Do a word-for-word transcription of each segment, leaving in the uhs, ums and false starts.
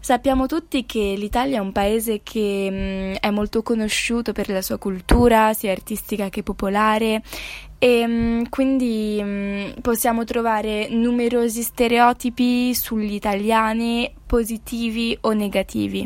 Sappiamo tutti che l'Italia è un paese che mh, è molto conosciuto per la sua cultura, sia artistica che popolare, e mh, quindi mh, possiamo trovare numerosi stereotipi sugli italiani, positivi o negativi.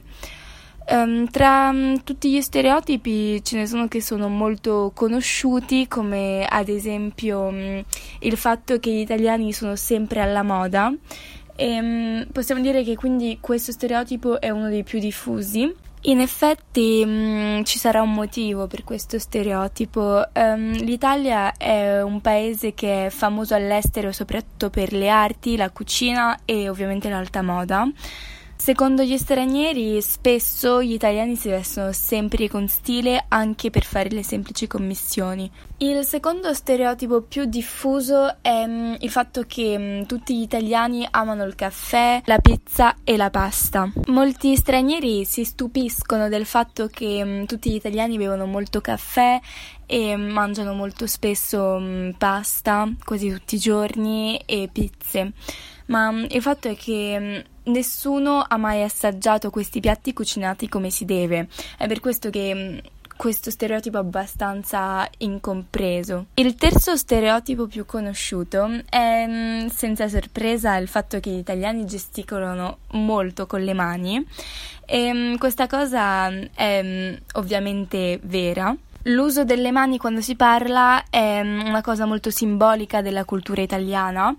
Um, tra um, tutti gli stereotipi ce ne sono che sono molto conosciuti, come ad esempio um, il fatto che gli italiani sono sempre alla moda. E, um, possiamo dire che quindi questo stereotipo è uno dei più diffusi. In effetti um, ci sarà un motivo per questo stereotipo. Um, L'Italia è un paese che è famoso all'estero soprattutto per le arti, la cucina e ovviamente l'alta moda. Secondo gli stranieri, spesso gli italiani si vestono sempre con stile anche per fare le semplici commissioni. Il secondo stereotipo più diffuso è mh, il fatto che mh, tutti gli italiani amano il caffè, la pizza e la pasta. Molti stranieri si stupiscono del fatto che mh, tutti gli italiani bevono molto caffè e mangiano molto spesso mh, pasta, quasi tutti i giorni, e pizze. Ma mh, il fatto è che mh, nessuno ha mai assaggiato questi piatti cucinati come si deve. È per questo che mh, questo stereotipo è abbastanza incompreso. Il terzo stereotipo più conosciuto è, mh, senza sorpresa, il fatto che gli italiani gesticolano molto con le mani. E mh, questa cosa è mh, ovviamente vera. L'uso delle mani quando si parla è una cosa molto simbolica della cultura italiana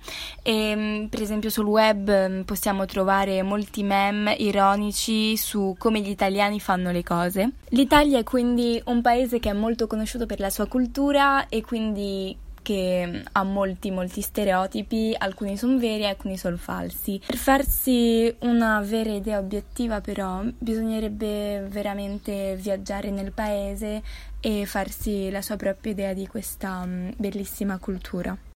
e per esempio sul web possiamo trovare molti meme ironici su come gli italiani fanno le cose. L'Italia è quindi un paese che è molto conosciuto per la sua cultura e quindi che ha molti molti stereotipi, alcuni sono veri e alcuni sono falsi. Per farsi una vera idea obiettiva però bisognerebbe veramente viaggiare nel paese e farsi la sua propria idea di questa bellissima cultura.